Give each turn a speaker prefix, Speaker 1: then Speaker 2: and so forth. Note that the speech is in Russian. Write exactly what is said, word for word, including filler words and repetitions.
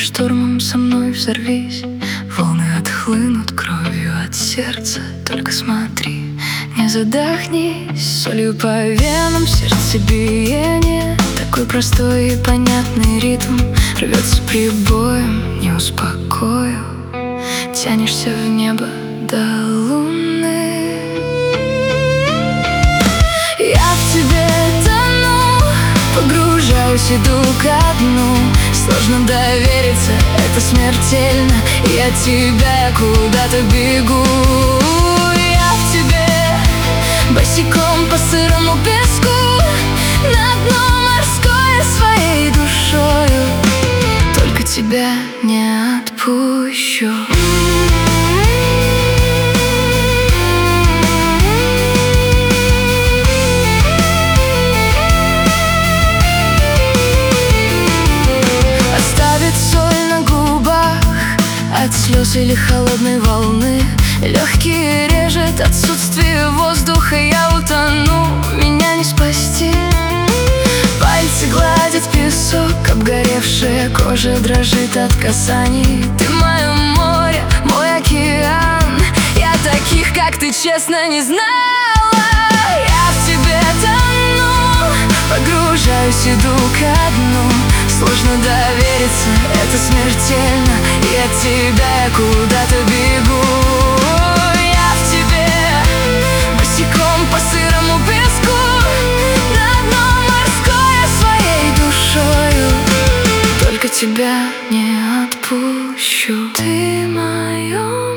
Speaker 1: штормом со мной взорвись. Волны отхлынут кровью от сердца. Только смотри, не задохнись. Солью по венам сердцебиение. Такой простой и понятный ритм рвется прибоем, не успокою. Тянешься в небо до луны. Я в тебе тону, погружаюсь, иду ко дну. Сложно довериться, это смертельно. Я от тебя куда-то бегу. Я в тебе босиком по сырому песку, на дно морское своей душою. Только тебя не отпущу. От слез или холодной волны легкие режет отсутствие воздуха. Я утону, меня не спасти. Пальцы гладят песок, обгоревшая кожа дрожит от касаний. Ты мое море, мой океан. Я таких, как ты, честно не знала. Я в тебе тону, погружаюсь, иду ко дну. Сложно довериться, это смертельно. И от тебя я куда-то бегу. Я в тебе босиком по сырому песку, на дно морское своей душою. Только тебя не отпущу. Ты мое